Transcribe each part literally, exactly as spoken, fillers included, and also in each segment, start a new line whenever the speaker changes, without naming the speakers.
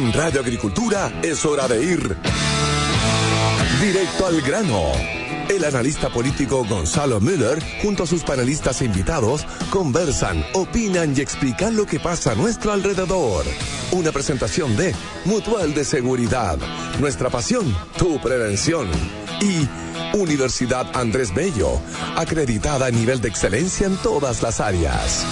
En Radio Agricultura es hora de ir directo al grano. El analista político Gonzalo Müller, junto a sus panelistas e invitados, conversan, opinan y explican lo que pasa a nuestro alrededor. Una presentación de Mutual de Seguridad, nuestra pasión, tu prevención. Y Universidad Andrés Bello, acreditada a nivel de excelencia en todas las áreas.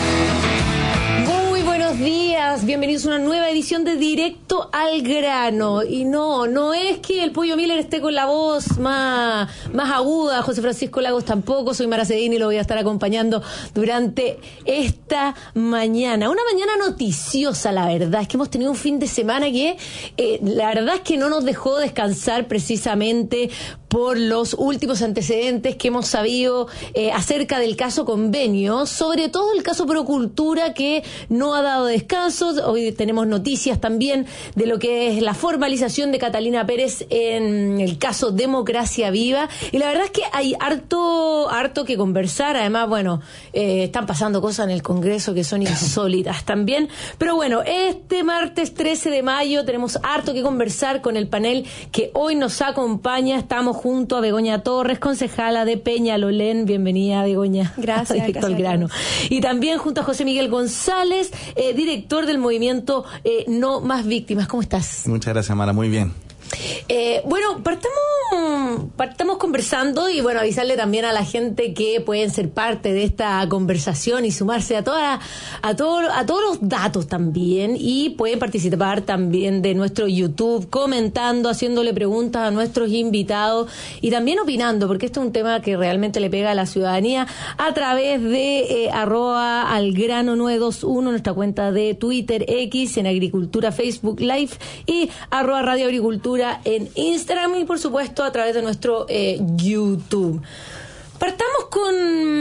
Buenos días, bienvenidos a una nueva edición de Directo al Grano. Y no, no es que el Pollo Miller esté con la voz más, más aguda, José Francisco Lagos tampoco, soy Mara Cedini y lo voy a estar acompañando durante esta mañana. Una mañana noticiosa, la verdad, es que hemos tenido un fin de semana que eh, la verdad es que no nos dejó descansar precisamente por los últimos antecedentes que hemos sabido eh, acerca del caso Convenio, sobre todo el caso Procultura, que no ha dado descansos. Hoy tenemos noticias también de lo que es la formalización de Catalina Pérez en el caso Democracia Viva, y la verdad es que hay harto harto que conversar. Además, bueno, eh, están pasando cosas en el Congreso que son insólitas también, pero bueno, este martes trece de mayo tenemos harto que conversar con el panel que hoy nos acompaña. Estamos junto a Begoña Torres, concejala de Peñalolén. Bienvenida, Begoña.
Gracias.
Directo al grano. Y también junto a José Miguel González, eh, director del movimiento eh, No Más Víctimas. ¿Cómo estás?
Muchas gracias, Mara. Muy bien.
Eh, bueno, partamos, partamos conversando y bueno, avisarle también a la gente que pueden ser parte de esta conversación y sumarse a toda, a todo, a todos los datos también, y pueden participar también de nuestro YouTube, comentando, haciéndole preguntas a nuestros invitados y también opinando, porque este es un tema que realmente le pega a la ciudadanía, a través de eh, arroba al grano nueve dos uno, nuestra cuenta de Twitter, X, en Agricultura, Facebook Live, y arroba Radio Agricultura en Instagram, y por supuesto a través de nuestro eh, YouTube. Partamos con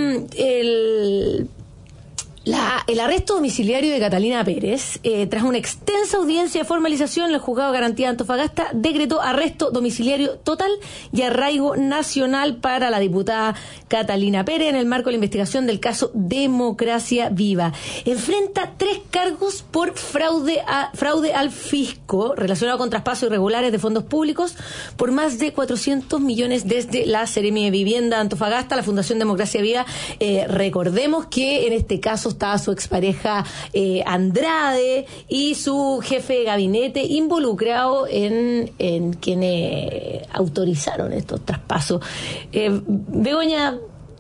el La, el arresto domiciliario de Catalina Pérez. Eh, tras una extensa audiencia de formalización, el Juzgado de Garantía de Antofagasta decretó arresto domiciliario total y arraigo nacional para la diputada Catalina Pérez en el marco de la investigación del caso Democracia Viva. Enfrenta tres cargos por fraude, a, fraude al fisco relacionado con traspasos irregulares de fondos públicos por más de cuatrocientos millones desde la Seremi de Vivienda de Antofagasta, la Fundación Democracia Viva. Eh, recordemos que en este caso estaba su expareja eh, Andrade y su jefe de gabinete involucrado en, en quienes autorizaron estos traspasos. Eh, Begoña,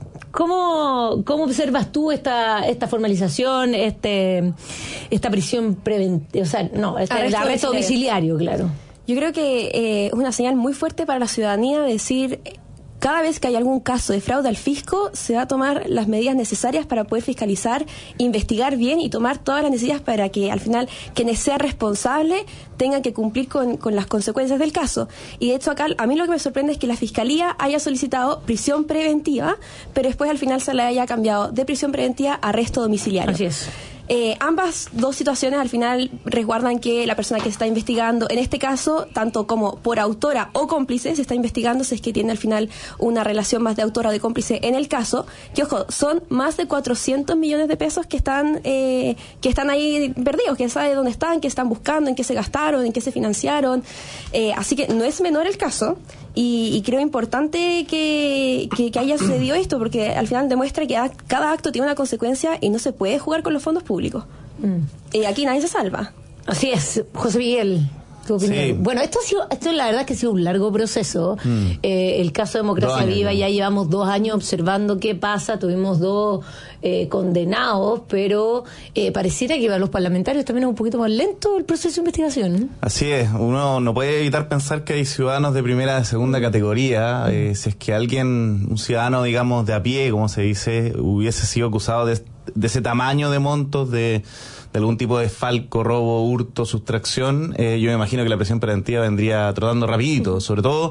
¿cómo, cómo observas tú esta esta formalización, este esta prisión preventiva, o sea, no, este, arresto, el arresto domiciliario, claro?
Yo creo que eh, es una señal muy fuerte para la ciudadanía decir: cada vez que hay algún caso de fraude al fisco, se va a tomar las medidas necesarias para poder fiscalizar, investigar bien y tomar todas las necesarias para que al final quienes sean responsables tengan que cumplir con, con las consecuencias del caso. Y de hecho acá a mí lo que me sorprende es que la Fiscalía haya solicitado prisión preventiva, pero después al final se le haya cambiado de prisión preventiva a arresto domiciliario.
Así es.
Eh, ambas dos situaciones al final resguardan que la persona que se está investigando, en este caso, tanto como por autora o cómplice, se está investigando si es que tiene al final una relación más de autora o de cómplice en el caso, que ojo, son más de cuatrocientos millones de pesos que están eh, que están ahí perdidos, que sabe dónde están, qué están buscando, en qué se gastaron, en qué se financiaron, eh, así que no es menor el caso. Y, y creo importante que, que, que haya sucedido esto, porque al final demuestra que a, cada acto tiene una consecuencia y no se puede jugar con los fondos públicos. Mm. Eh, aquí nadie se salva.
Así es, José Miguel. Tu opinión. Sí. Bueno, esto ha sido, esto la verdad es que ha sido un largo proceso. Mm. Eh, el caso de Democracia Viva, ya llevamos dos años observando qué pasa. Tuvimos dos eh, condenados, pero eh, pareciera que para los parlamentarios también es un poquito más lento el proceso de investigación, ¿eh?
Así es, uno no puede evitar pensar que hay ciudadanos de primera y de segunda categoría. Mm. Eh, si es que alguien, un ciudadano, digamos, de a pie, como se dice, hubiese sido acusado de, de ese tamaño de montos de de algún tipo de falco, robo, hurto, sustracción, eh, yo me imagino que la prisión preventiva vendría trotando rapidito, sobre todo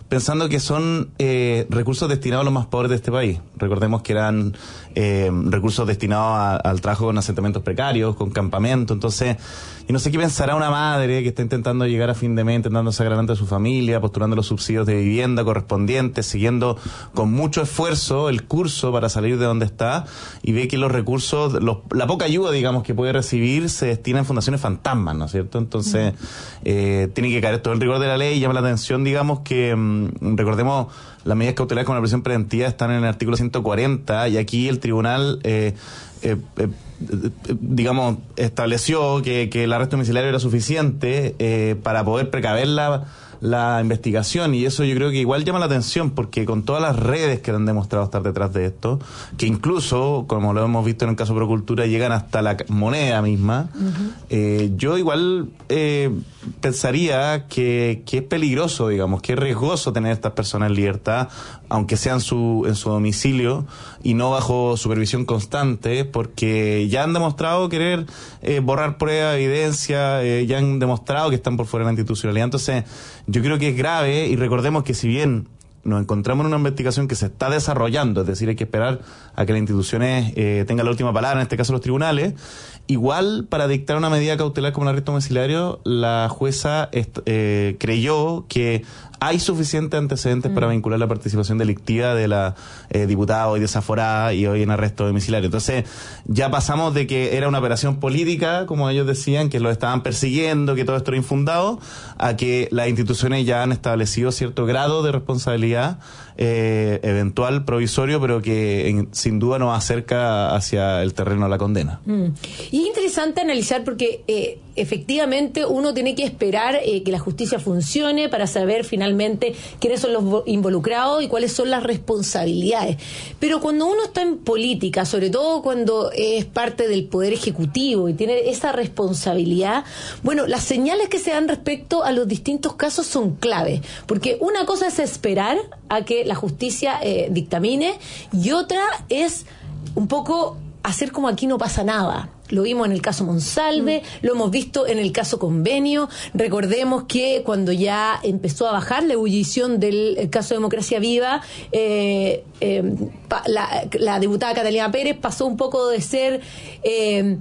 pensando que son eh, recursos destinados a los más pobres de este país. Recordemos que eran eh, recursos destinados a, al trabajo con asentamientos precarios, con campamentos. Entonces, y no sé qué pensará una madre que está intentando llegar a fin de mes, intentando sacar adelante a su familia, postulando los subsidios de vivienda correspondientes, siguiendo con mucho esfuerzo el curso para salir de donde está, y ve que los recursos, los, la poca ayuda, digamos, que puede recibir se destina en fundaciones fantasmas, ¿no es cierto? Entonces, eh, tiene que caer todo el rigor de la ley. Y llama la atención, digamos, que mmm, recordemos, las medidas cautelares con la prisión preventiva están en el artículo ciento cuarenta, y aquí el tribunal eh, eh, eh, digamos, estableció que, que el arresto domiciliario era suficiente eh, para poder precaver la, la investigación, y eso yo creo que igual llama la atención, porque con todas las redes que han demostrado estar detrás de esto, que incluso, como lo hemos visto en el caso Procultura, llegan hasta la moneda misma, uh-huh. eh, yo igual eh, pensaría que, que es peligroso, digamos, que es riesgoso tener a estas personas en libertad, aunque sean su, en su domicilio y no bajo supervisión constante, porque ya han demostrado querer eh, borrar pruebas, evidencia, eh, ya han demostrado que están por fuera de la institucionalidad. Entonces, yo creo que es grave, y recordemos que si bien nos encontramos en una investigación que se está desarrollando, es decir, hay que esperar a que las instituciones eh, tengan la última palabra, en este caso los tribunales, igual para dictar una medida cautelar como el arresto domiciliario, la jueza est- eh, creyó que hay suficientes antecedentes mm. para vincular la participación delictiva de la eh, diputada hoy desaforada y hoy en arresto domiciliario. Entonces, ya pasamos de que era una operación política, como ellos decían, que lo estaban persiguiendo, que todo esto era infundado, a que las instituciones ya han establecido cierto grado de responsabilidad eh, eventual, provisorio, pero que en, sin duda nos acerca hacia el terreno de la condena.
Mm. Y es interesante analizar porque eh, efectivamente uno tiene que esperar eh, que la justicia funcione para saber finalmente quiénes son los involucrados y cuáles son las responsabilidades. Pero cuando uno está en política, sobre todo cuando es parte del Poder Ejecutivo y tiene esa responsabilidad, bueno, las señales que se dan respecto a los distintos casos son clave, porque una cosa es esperar a que la justicia eh, dictamine, y otra es un poco hacer como aquí no pasa nada. Lo vimos en el caso Monsalve, mm. lo hemos visto en el caso Convenio. Recordemos que cuando ya empezó a bajar la ebullición del caso Democracia Viva, eh, eh, la, la diputada Catalina Pérez pasó un poco de ser eh,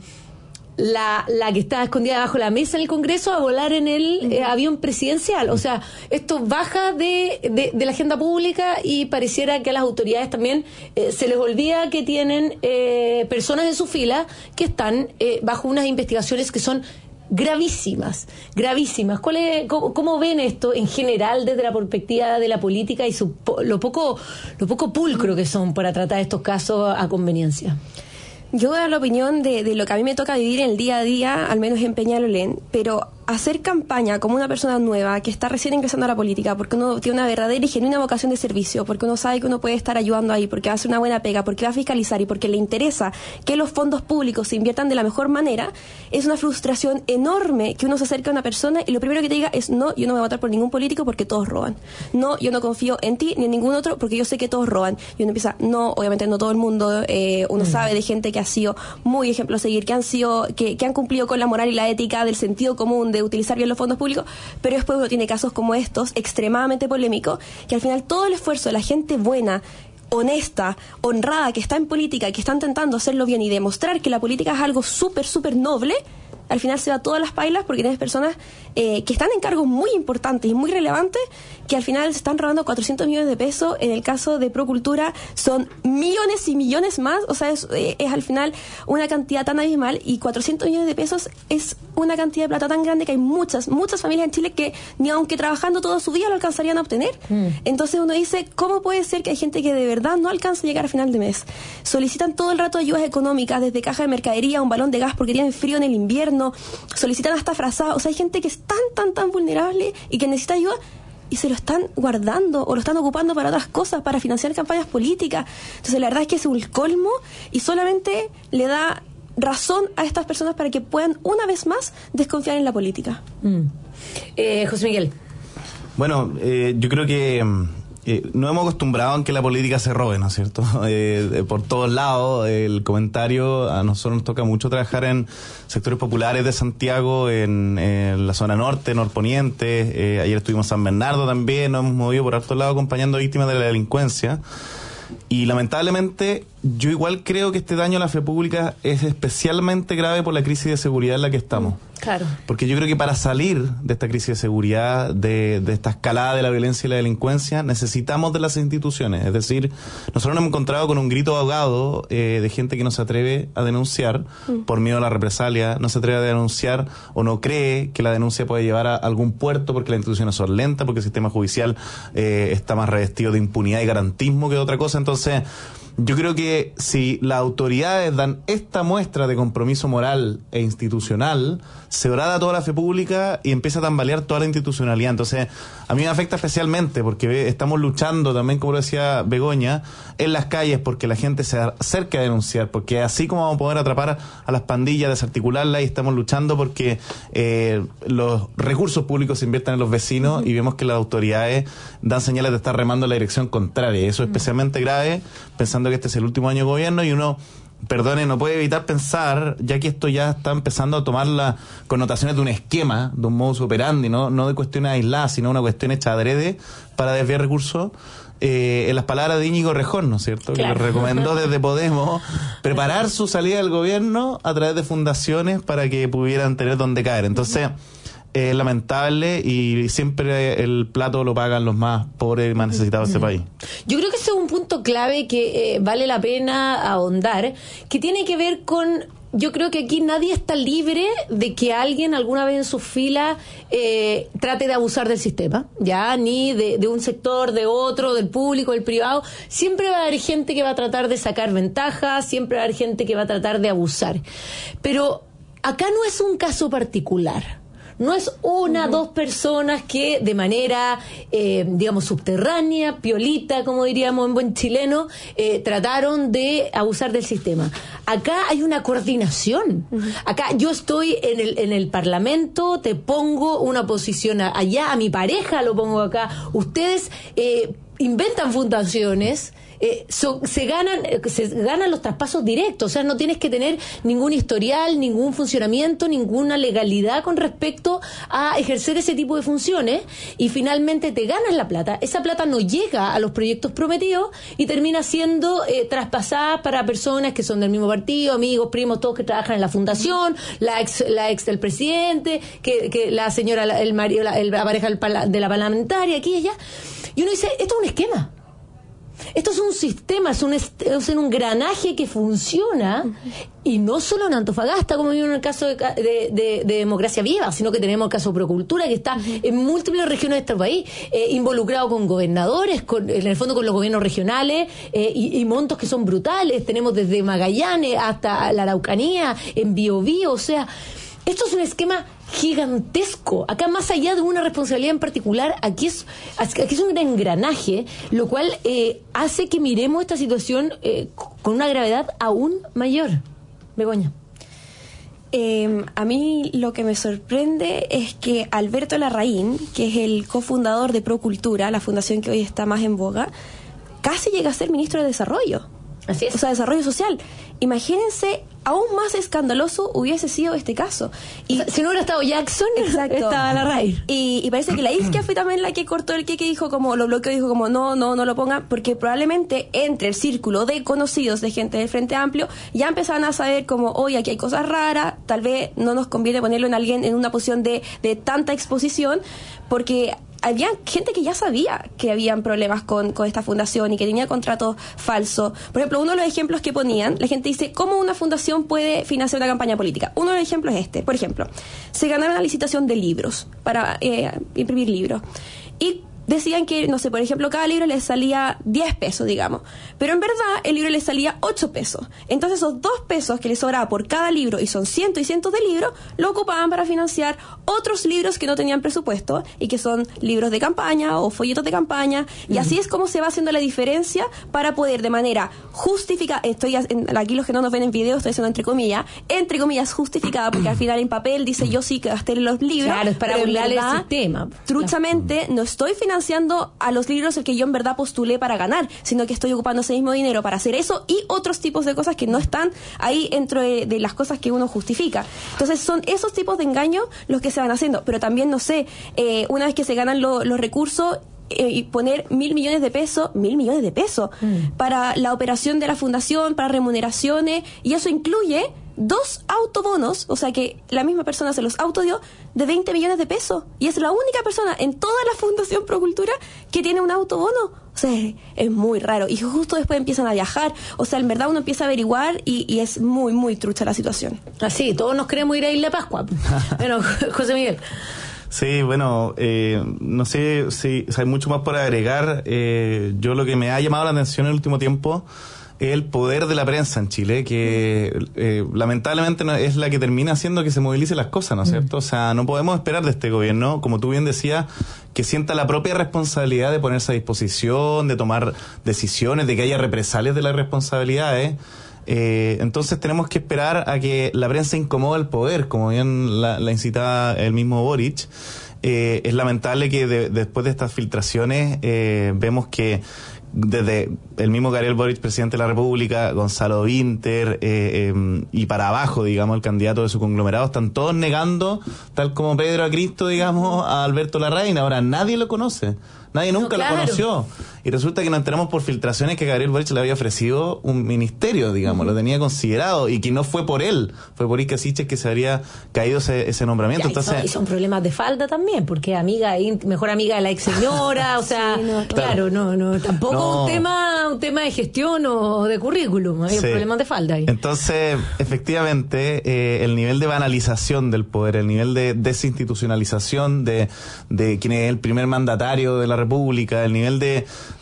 la, la que estaba escondida debajo de la mesa en el Congreso a volar en el eh, avión presidencial. O sea, esto baja de, de, de la agenda pública, y pareciera que a las autoridades también eh, se les olvida que tienen eh, personas en su fila que están eh, bajo unas investigaciones que son gravísimas, gravísimas. ¿Cuál es, cómo, cómo ven esto en general desde la perspectiva de la política y su, lo poco lo poco pulcro que son para tratar estos casos a conveniencia?
Yo voy a dar la opinión de, de lo que a mí me toca vivir en el día a día, al menos en Peñalolén, pero hacer campaña como una persona nueva que está recién ingresando a la política, porque uno tiene una verdadera y genuina vocación de servicio, porque uno sabe que uno puede estar ayudando ahí, porque va a hacer una buena pega, porque va a fiscalizar y porque le interesa que los fondos públicos se inviertan de la mejor manera, es una frustración enorme que uno se acerque a una persona y lo primero que te diga es: no, yo no voy a votar por ningún político porque todos roban. No, yo no confío en ti ni en ningún otro porque yo sé que todos roban. Y uno empieza: no, obviamente no todo el mundo, eh, uno mm. sabe de gente que ha sido muy ejemplo a seguir, que han sido, que, que han cumplido con la moral y la ética del sentido común de utilizar bien los fondos públicos, pero después uno tiene casos como estos, extremadamente polémicos, que al final todo el esfuerzo de la gente buena, honesta, honrada, que está en política y que está intentando hacerlo bien y demostrar que la política es algo súper, súper noble, al final se va todas las pailas porque tienes personas eh, que están en cargos muy importantes y muy relevantes que al final se están robando cuatrocientos millones de pesos. En el caso de Procultura son millones y millones más, o sea, es, eh, es al final una cantidad tan abismal, y cuatrocientos millones de pesos es una cantidad de plata tan grande que hay muchas, muchas familias en Chile que ni aunque trabajando toda su vida lo alcanzarían a obtener. Mm. Entonces uno dice: ¿cómo puede ser que hay gente que de verdad no alcanza a llegar a final de mes? Solicitan todo el rato ayudas económicas, desde caja de mercadería, un balón de gas porque tienen frío en el invierno, solicitan hasta frazadas. O sea, hay gente que es tan, tan, tan vulnerable y que necesita ayuda y se lo están guardando o lo están ocupando para otras cosas, para financiar campañas políticas. Entonces la verdad es que es un colmo y solamente le da razón a estas personas para que puedan una vez más desconfiar en la política.
Mm. Eh, José Miguel.
Bueno, eh, yo creo que Eh, no hemos acostumbrado en que la política se robe, ¿no es cierto? Eh, por todos lados, el comentario, a nosotros nos toca mucho trabajar en sectores populares de Santiago, en, en la zona norte, norponiente, eh, ayer estuvimos en San Bernardo también, nos hemos movido por hartos lados acompañando a víctimas de la delincuencia. Y lamentablemente yo igual creo que este daño a la fe pública es especialmente grave por la crisis de seguridad en la que estamos.
Claro.
Porque yo creo que para salir de esta crisis de seguridad, de, de esta escalada de la violencia y la delincuencia, necesitamos de las instituciones. Es decir, nosotros nos hemos encontrado con un grito ahogado eh, de gente que no se atreve a denunciar mm. por miedo a la represalia, no se atreve a denunciar o no cree que la denuncia puede llevar a algún puerto porque las instituciones son lentas, porque el sistema judicial eh, está más revestido de impunidad y garantismo que de otra cosa. Entonces, yo creo que si las autoridades dan esta muestra de compromiso moral e institucional, se brada toda la fe pública y empieza a tambalear toda la institucionalidad. Entonces, a mí me afecta especialmente porque estamos luchando también, como lo decía Begoña, en las calles porque la gente se acerque a denunciar, porque así como vamos a poder atrapar a las pandillas, desarticularlas, y estamos luchando porque eh, los recursos públicos se inviertan en los vecinos uh-huh. y vemos que las autoridades dan señales de estar remando en la dirección contraria. Eso es uh-huh. especialmente grave, pensando que este es el último año de gobierno y uno, perdone, no puede evitar pensar, ya que esto ya está empezando a tomar las connotaciones de un esquema, de un modus operandi, no, no de cuestiones aisladas, sino una cuestión hecha adrede para desviar recursos. Eh, en las palabras de Íñigo Rejón, ¿no es cierto? Claro. Que le recomendó desde Podemos preparar su salida del gobierno a través de fundaciones para que pudieran tener donde caer. Entonces, es lamentable y siempre el plato lo pagan los más pobres y más necesitados de este país.
Yo creo que ese es un punto clave que eh, vale la pena ahondar, que tiene que ver con... Yo creo que aquí nadie está libre de que alguien alguna vez en sus filas eh, trate de abusar del sistema, ya ni de, de un sector, de otro, del público, del privado. Siempre va a haber gente que va a tratar de sacar ventajas, siempre va a haber gente que va a tratar de abusar. Pero acá no es un caso particular. No es una, uh-huh. dos personas que de manera, eh, digamos, subterránea, piolita, como diríamos en buen chileno, eh, trataron de abusar del sistema. Acá hay una coordinación. Uh-huh. Acá yo estoy en el, en el Parlamento, te pongo una posición allá, a mi pareja lo pongo acá. Ustedes eh, inventan fundaciones. Eh, so, se ganan se ganan los traspasos directos, o sea, no tienes que tener ningún historial, ningún funcionamiento, ninguna legalidad con respecto a ejercer ese tipo de funciones y finalmente te ganas la plata. Esa plata no llega a los proyectos prometidos y termina siendo eh, traspasada para personas que son del mismo partido, amigos, primos, todos que trabajan en la fundación, la ex, la ex del presidente, que, que la señora, el marido, la, el, la pareja de la parlamentaria, aquí y allá. Y uno dice, esto es un esquema. Esto es un sistema, es un, es un engranaje que funciona, uh-huh. y no solo en Antofagasta, como vimos en el caso de, de, de, de Democracia Viva, sino que tenemos el caso Procultura, que está uh-huh. en múltiples regiones de este país, eh, involucrado con gobernadores, con, en el fondo con los gobiernos regionales, eh, y, y montos que son brutales. Tenemos desde Magallanes hasta la Araucanía, en Biobío, o sea, esto es un esquema gigantesco. Acá, más allá de una responsabilidad en particular, aquí es, aquí es un engranaje, lo cual eh, hace que miremos esta situación eh, con una gravedad aún mayor. Begoña.
Eh, a mí lo que me sorprende es que Alberto Larraín, que es el cofundador de Procultura, la fundación que hoy está más en boga, casi llega a ser ministro de Desarrollo.
Así es.
O sea, Desarrollo Social. Imagínense, aún más escandaloso hubiese sido este caso. Y,
o sea, si no hubiera estado Jackson,
exacto,
estaba Larraín.
Y, y parece que la Isquia fue también la que cortó el queque, dijo como, lo bloqueó, dijo como, no, no, no lo pongan, porque probablemente entre el círculo de conocidos de gente del Frente Amplio ya empezaban a saber como, oye, aquí hay cosas raras, tal vez no nos conviene ponerlo en alguien en una posición de, de tanta exposición, porque había gente que ya sabía que habían problemas con, con esta fundación y que tenía contratos falsos. Por ejemplo, uno de los ejemplos que ponían, la gente dice, ¿cómo una fundación puede financiar una campaña política? Uno de los ejemplos es este. Por ejemplo, se ganaron una licitación de libros para eh, imprimir libros. Y decían que, no sé, por ejemplo, cada libro les salía diez pesos, digamos. Pero en verdad, el libro les salía ocho pesos. Entonces, esos dos pesos que les sobraba por cada libro, y son cientos y cientos de libros, lo ocupaban para financiar otros libros que no tenían presupuesto, y que son libros de campaña o folletos de campaña. Y uh-huh. así es como se va haciendo la diferencia para poder, de manera justificada, estoy aquí los que no nos ven en video, estoy diciendo entre comillas, entre comillas justificada, porque al final en papel dice yo sí que gasté en los libros.
Claro, es para burlar el sistema.
Truchamente, no estoy financiando financiando a los libros el que yo en verdad postulé para ganar, sino que estoy ocupando ese mismo dinero para hacer eso y otros tipos de cosas que no están ahí dentro de, de las cosas que uno justifica. Entonces son esos tipos de engaños los que se van haciendo, pero también, no sé, eh, una vez que se ganan lo, los recursos, eh, y poner mil millones de pesos, mil millones de pesos mm. para la operación de la fundación, para remuneraciones, y eso incluye dos autobonos, o sea que la misma persona se los autodió, de veinte millones de pesos, y es la única persona en toda la Fundación Procultura que tiene un autobono. O sea, es muy raro, y justo después empiezan a viajar, o sea, en verdad uno empieza a averiguar y, y es muy, muy trucha la situación.
Así, todos nos queremos ir a Isla Pascua. Bueno, José Miguel.
Sí, bueno, eh, no sé si, si hay mucho más por agregar. Eh, yo lo que me ha llamado la atención en el último tiempo es el poder de la prensa en Chile, que eh, lamentablemente no, es la que termina haciendo que se movilicen las cosas, ¿no es cierto? O sea, no podemos esperar de este gobierno, como tú bien decías, que sienta la propia responsabilidad de ponerse a disposición, de tomar decisiones, de que haya represalias de las responsabilidades. Eh, entonces tenemos que esperar a que la prensa incomode al poder, como bien la, la incitaba el mismo Boric. Eh, es lamentable que de, después de estas filtraciones eh, vemos que desde el mismo Gabriel Boric, presidente de la República, Gonzalo Vinter eh, eh, y para abajo, digamos, el candidato de su conglomerado, están todos negando, tal como Pedro a Cristo, digamos, a Alberto Larraín. Ahora nadie lo conoce. Nadie nunca no, claro. lo conoció. Y resulta que nos enteramos por filtraciones que Gabriel Boric le había ofrecido un ministerio, digamos, uh-huh. lo tenía considerado, y que no fue por él, fue por Ica Siches que se habría caído ese, ese nombramiento.
Ya,
Entonces,
y, son, y son problemas de falda también, porque amiga, mejor amiga de la ex señora, o sea, sí, no, claro, no, no, tampoco no. un tema un tema de gestión o de currículum, hay sí. problemas de falda ahí.
Entonces, efectivamente, eh, el nivel de banalización del poder, el nivel de desinstitucionalización de, de quien es el primer mandatario de la República, el nivel de,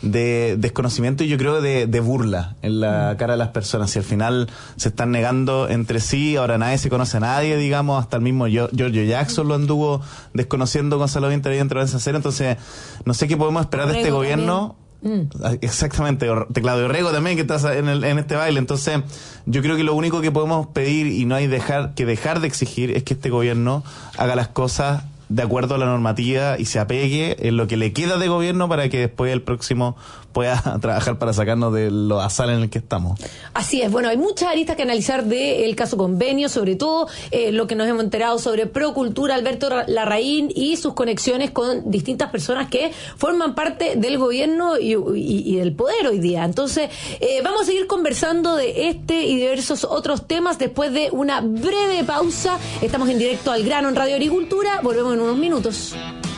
de desconocimiento y yo creo de, de burla en la cara de las personas. Si al final se están negando entre sí, ahora nadie se conoce a nadie, digamos, hasta el mismo Giorgio Jackson lo anduvo desconociendo Gonzalo Vinter dentro de esa serie. Entonces, no sé qué podemos esperar Orrego de este gobierno. Mm. Exactamente, de Claudio Rego también, que está en, el, en este baile. Entonces, yo creo que lo único que podemos pedir y no hay dejar que dejar de exigir es que este gobierno haga las cosas de acuerdo a la normativa y se apegue en lo que le queda de gobierno para que después el próximo pueda trabajar para sacarnos de los azar en el que estamos.
Así es, bueno, hay muchas aristas que analizar del caso Convenio, sobre todo eh, lo que nos hemos enterado sobre Procultura, Alberto Larraín y sus conexiones con distintas personas que forman parte del gobierno y, y, y del poder hoy día. Entonces, eh, vamos a seguir conversando de este y diversos otros temas después de una breve pausa. Estamos en directo al grano en Radio Agricultura, volvemos en unos minutos.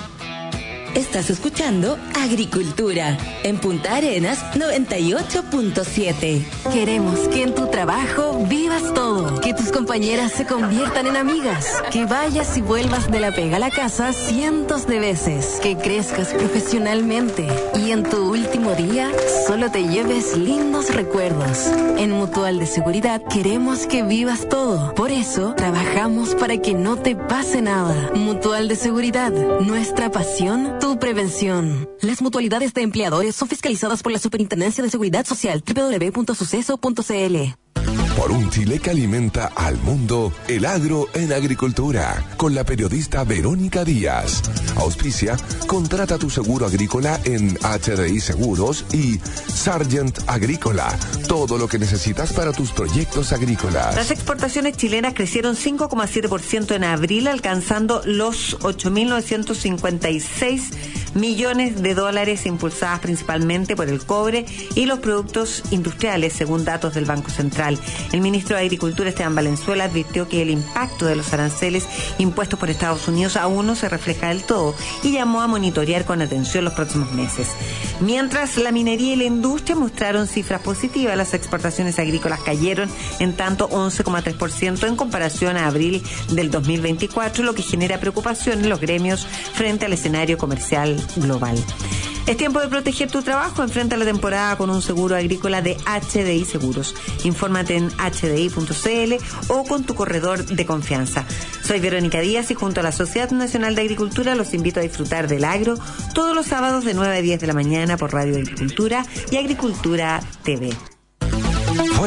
Estás escuchando Agricultura en Punta Arenas noventa y ocho punto siete. Queremos que en tu trabajo vivas todo, que tus compañeras se conviertan en amigas, que vayas y vuelvas de la pega a la casa cientos de veces, que crezcas profesionalmente y en tu último día solo te lleves lindos recuerdos. En Mutual de Seguridad queremos que vivas todo. Por eso trabajamos para que no te pase nada. Mutual de Seguridad, nuestra pasión, tu prevención. Las mutualidades de empleadores son fiscalizadas por la Superintendencia de Seguridad Social. doble u doble u doble u punto suceso punto c l.
Por un Chile que alimenta al mundo, el agro en agricultura, con la periodista Verónica Díaz. Auspicia, contrata tu seguro agrícola en H D I Seguros y Sargent Agrícola. Todo lo que necesitas para tus proyectos agrícolas.
Las exportaciones chilenas crecieron cinco coma siete por ciento en abril, alcanzando los ocho mil novecientos cincuenta y seis millones de dólares, impulsadas principalmente por el cobre y los productos industriales, según datos del Banco Central. El ministro de Agricultura, Esteban Valenzuela, advirtió que el impacto de los aranceles impuestos por Estados Unidos aún no se refleja del todo y llamó a monitorear con atención los próximos meses. Mientras la minería y la industria mostraron cifras positivas, las exportaciones agrícolas cayeron en tanto once coma tres por ciento en comparación a abril del dos mil veinticuatro, lo que genera preocupación en los gremios frente al escenario comercial global. Es tiempo de proteger tu trabajo. Enfrenta la temporada con un seguro agrícola de H D I Seguros. Infórmate en h d i punto c l o con tu corredor de confianza. Soy Verónica Díaz y junto a la Sociedad Nacional de Agricultura los invito a disfrutar del agro todos los sábados de nueve a diez de la mañana por Radio Agricultura y Agricultura T V.
Fue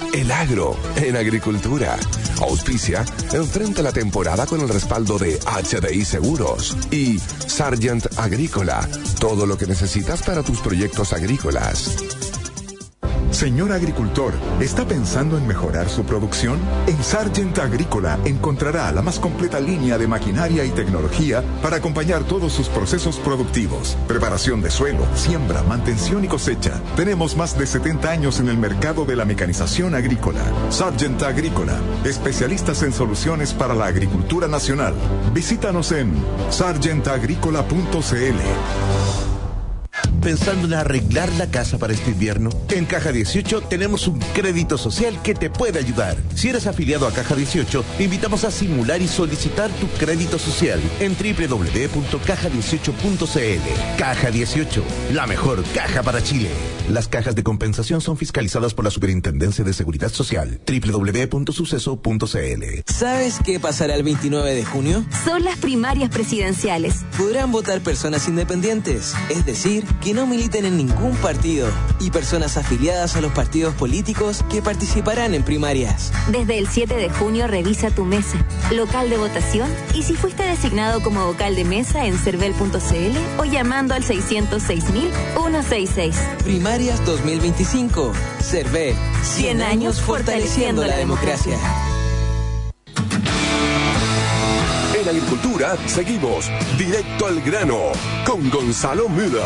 El agro en agricultura. Auspicia, enfrenta la temporada con el respaldo de H D I Seguros y Sargent Agrícola. Todo lo que necesitas para tus proyectos agrícolas.
Señor agricultor, ¿está pensando en mejorar su producción? En Sargent Agrícola encontrará la más completa línea de maquinaria y tecnología para acompañar todos sus procesos productivos. Preparación de suelo, siembra, mantención y cosecha. Tenemos más de setenta años en el mercado de la mecanización agrícola. Sargent Agrícola, especialistas en soluciones para la agricultura nacional. Visítanos en sargent agrícola punto c l.
¿Pensando en arreglar la casa para este invierno? En Caja dieciocho tenemos un crédito social que te puede ayudar. Si eres afiliado a Caja dieciocho, te invitamos a simular y solicitar tu crédito social en doble u doble u doble u punto caja dieciocho punto c l. Caja dieciocho, la mejor caja para Chile. Las cajas de compensación son fiscalizadas por la Superintendencia de Seguridad Social. doble u doble u doble u punto suceso punto c l.
¿Sabes qué pasará el veintinueve de junio?
Son las primarias presidenciales.
Podrán votar personas independientes, es decir, que no militen en ningún partido, y personas afiliadas a los partidos políticos que participarán en primarias.
Desde el siete de junio revisa tu mesa, local de votación, y si fuiste designado como vocal de mesa en cervel punto c l o llamando al seiscientos seis mil ciento sesenta y seis.
Primarias dos mil veinticinco. Cervel. cien años fortaleciendo la democracia.
En agricultura seguimos directo al grano con Gonzalo Müller.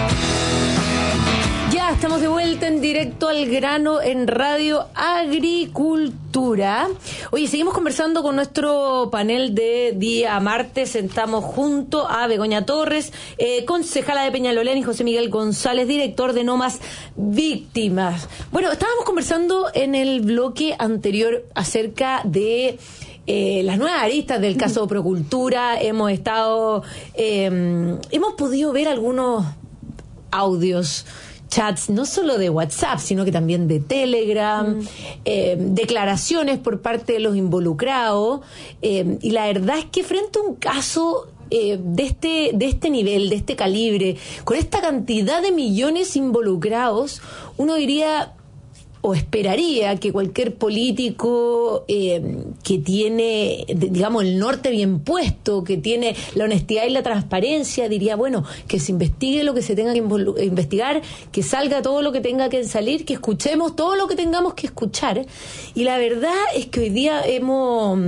Ya estamos de vuelta en Directo al Grano en Radio Agricultura. Oye, seguimos conversando con nuestro panel de día martes. Sentamos junto a Begoña Torres, eh, concejala de Peñalolén, y José Miguel González, director de No Más Víctimas. Bueno, estábamos conversando en el bloque anterior acerca de Eh, las nuevas aristas del caso Procultura. Hemos estado, eh, hemos podido ver algunos audios, chats, no solo de WhatsApp, sino que también de Telegram, mm. eh, declaraciones por parte de los involucrados, eh, y la verdad es que frente a un caso eh, de este de este nivel, de este calibre, con esta cantidad de millones involucrados, uno diría o esperaría que cualquier político eh, que tiene, digamos, el norte bien puesto, que tiene la honestidad y la transparencia, diría, bueno, que se investigue lo que se tenga que investigar, que salga todo lo que tenga que salir, que escuchemos todo lo que tengamos que escuchar. Y la verdad es que hoy día hemos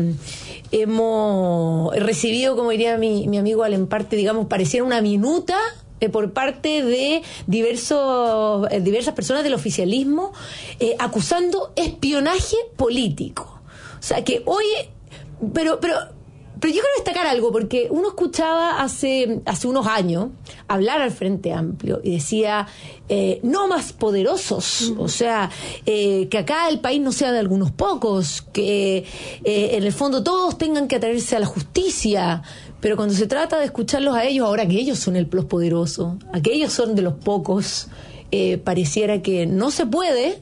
hemos recibido, como diría mi, mi amigo Alemparte, digamos, pareciera una minuta Eh, por parte de diversos eh, diversas personas del oficialismo, eh, acusando espionaje político. O sea que hoy, pero pero pero yo quiero destacar algo, porque uno escuchaba hace hace unos años hablar al Frente Amplio y decía eh, no más poderosos, o sea, eh, que acá el país no sea de algunos pocos, que eh, en el fondo todos tengan que atraerse a la justicia. Pero cuando se trata de escucharlos a ellos, ahora que ellos son el los poderosos, a que ellos son de los pocos, eh, pareciera que no se puede,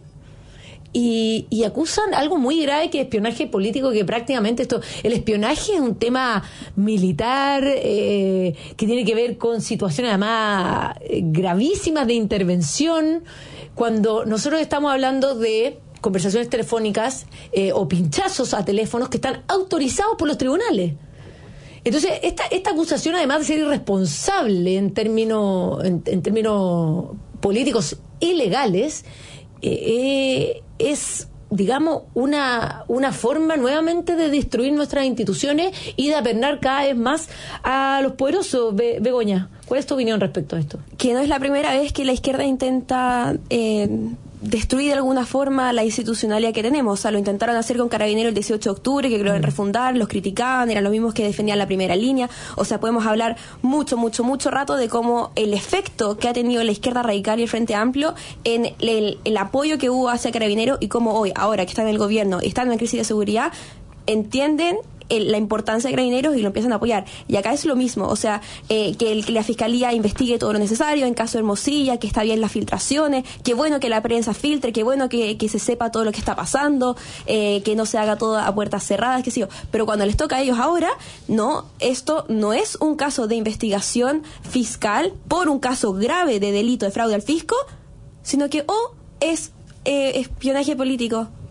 y, y acusan algo muy grave, que es espionaje político, que prácticamente esto, el espionaje es un tema militar, eh, que tiene que ver con situaciones además eh, gravísimas de intervención, cuando nosotros estamos hablando de conversaciones telefónicas eh, o pinchazos a teléfonos que están autorizados por los tribunales. Entonces, esta, esta acusación, además de ser irresponsable en términos, en, en términos políticos y legales, eh, es, digamos, una, una forma nuevamente de destruir nuestras instituciones y de apernar cada vez más a los poderosos. Be- Begoña, ¿cuál es tu opinión respecto a esto?
Que no es la primera vez que la izquierda intenta eh, destruir de alguna forma la institucionalidad que tenemos. O sea, lo intentaron hacer con Carabineros el dieciocho de octubre, que querían refundar, los criticaban, eran los mismos que defendían la primera línea. O sea, podemos hablar mucho, mucho, mucho rato de cómo el efecto que ha tenido la izquierda radical y el Frente Amplio en el, el apoyo que hubo hacia Carabineros, y cómo hoy, ahora que están en el gobierno, están en una crisis de seguridad, entienden el, la importancia de Carabineros y lo empiezan a apoyar. Y acá es lo mismo, o sea, eh, que, el, que la Fiscalía investigue todo lo necesario en caso de Hermosilla, que está bien las filtraciones, que bueno que la prensa filtre, que bueno que, que se sepa todo lo que está pasando, eh, que no se haga todo a puertas cerradas, qué sé yo. Pero cuando les toca a ellos ahora, no, esto no es un caso de investigación fiscal por un caso grave de delito de fraude al fisco, sino que o oh, es eh, espionaje político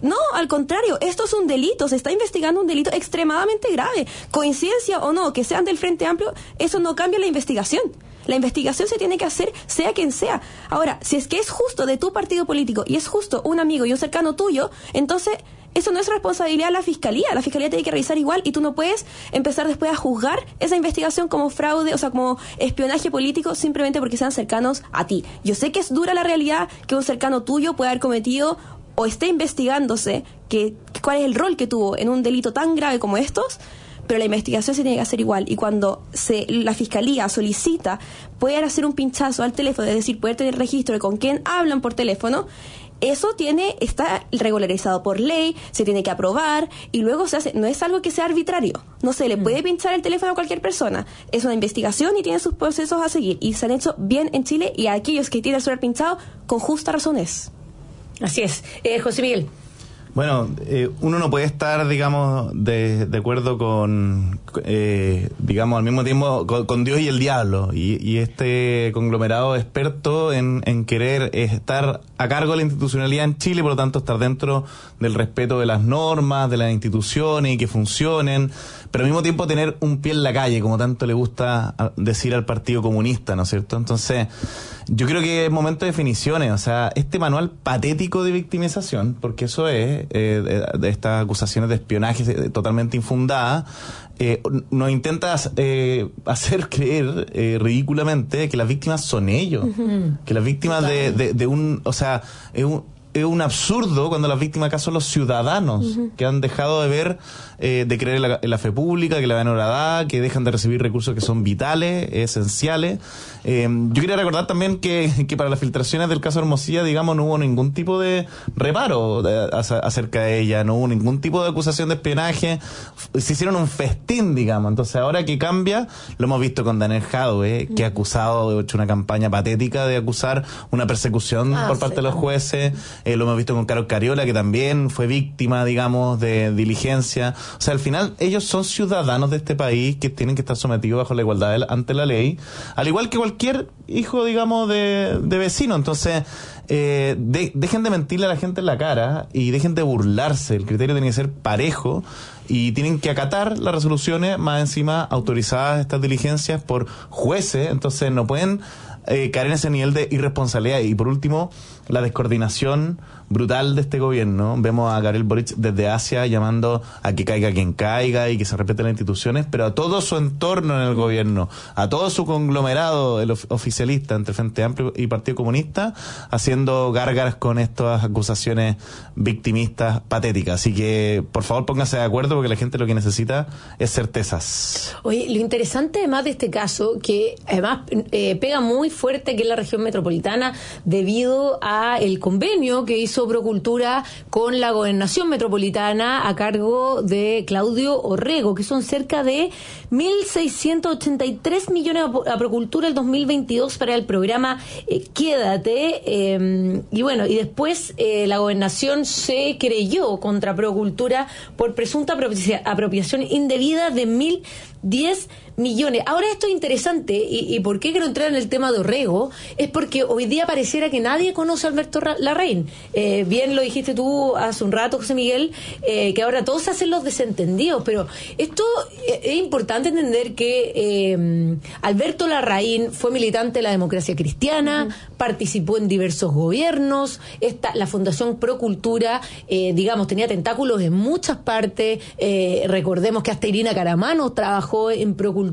No, al contrario, esto es un delito, se está investigando un delito extremadamente grave. Coincidencia o no, que sean del Frente Amplio, eso no cambia la investigación. La investigación se tiene que hacer sea quien sea. Ahora, si es que es justo de tu partido político y es justo un amigo y un cercano tuyo, entonces eso no es responsabilidad de la Fiscalía. La Fiscalía tiene que revisar igual y tú no puedes empezar después a juzgar esa investigación como fraude, o sea, como espionaje político simplemente porque sean cercanos a ti. Yo sé que es dura la realidad que un cercano tuyo pueda haber cometido o esté investigándose que, cuál es el rol que tuvo en un delito tan grave como estos, pero la investigación se tiene que hacer igual. Y cuando se la Fiscalía solicita poder hacer un pinchazo al teléfono, es decir, poder tener registro de con quién hablan por teléfono, eso tiene está regularizado por ley, se tiene que aprobar y luego se hace. No es algo que sea arbitrario, no se le puede pinchar el teléfono a cualquier persona. Es una investigación y tiene sus procesos a seguir. Y se han hecho bien en Chile, y a aquellos que tienen el celular pinchado, con justa razones.
Así es. Eh, José Miguel.
Bueno, eh, uno no puede estar, digamos, de, de acuerdo con, eh, digamos, al mismo tiempo con, con Dios y el diablo. Y, y este conglomerado experto en, en querer estar a cargo de la institucionalidad en Chile, por lo tanto estar dentro del respeto de las normas, de las instituciones y que funcionen, pero al mismo tiempo tener un pie en la calle, como tanto le gusta decir al Partido Comunista, ¿no es cierto? Entonces, yo creo que es momento de definiciones. O sea, este manual patético de victimización, porque eso es, eh, de, de estas acusaciones de espionaje totalmente infundadas, eh, nos intenta eh, hacer creer eh, ridículamente que las víctimas son ellos, uh-huh. que las víctimas de, de, de un, o sea, es un, es un absurdo cuando las víctimas acá son los ciudadanos, uh-huh. que han dejado de ver, eh, de creer en la, en la fe pública, que la ven horadada, que dejan de recibir recursos que son vitales, esenciales. Eh, yo quería recordar también que, que para las filtraciones del caso Hermosilla, digamos, no hubo ningún tipo de reparo de, acerca de ella, no hubo ningún tipo de acusación de espionaje, se hicieron un festín, digamos. Entonces ahora que cambia, lo hemos visto con Daniel Jadwe, que ha acusado, ha hecho una campaña patética de acusar una persecución ah, por parte sí, de los jueces. Eh, lo hemos visto con Carol Cariola, que también fue víctima, digamos, de diligencia. O sea, al final, ellos son ciudadanos de este país que tienen que estar sometidos bajo la igualdad de la, ante la ley, al igual que cualquier hijo, digamos, de, de vecino. Entonces, eh, de, dejen de mentirle a la gente en la cara y dejen de burlarse. El criterio tiene que ser parejo y tienen que acatar las resoluciones, más encima autorizadas estas diligencias por jueces. Entonces, no pueden eh, caer en ese nivel de irresponsabilidad. Y por último, la descoordinación brutal de este gobierno. Vemos a Gabriel Boric desde Asia llamando a que caiga quien caiga y que se respeten las instituciones, pero a todo su entorno en el gobierno, a todo su conglomerado, el of- oficialista entre Frente Amplio y Partido Comunista, haciendo gárgaras con estas acusaciones victimistas patéticas. Así que, por favor, pónganse de acuerdo, porque la gente lo que necesita es certezas.
Oye, lo interesante además de este caso, que además eh, pega muy fuerte que es la región metropolitana, debido a el convenio que hizo Procultura con la Gobernación Metropolitana a cargo de Claudio Orrego, que son cerca de mil seiscientos ochenta y tres millones a Procultura el dos mil veintidós para el programa eh, Quédate. Eh, y bueno, y después eh, la Gobernación se creyó contra Procultura por presunta apropi- apropiación indebida de mil diez millones. Ahora esto es interesante, y, y por qué quiero entrar en el tema de Orrego, es porque hoy día pareciera que nadie conoce a Alberto Larraín. Eh, bien lo dijiste tú hace un rato, José Miguel, eh, que ahora todos se hacen los desentendidos, pero esto eh, es importante entender que eh, Alberto Larraín fue militante de la democracia cristiana, uh-huh. participó en diversos gobiernos, esta, la Fundación Procultura, eh, digamos, tenía tentáculos en muchas partes, eh, recordemos que hasta Irina Caramano trabajó en Procultura,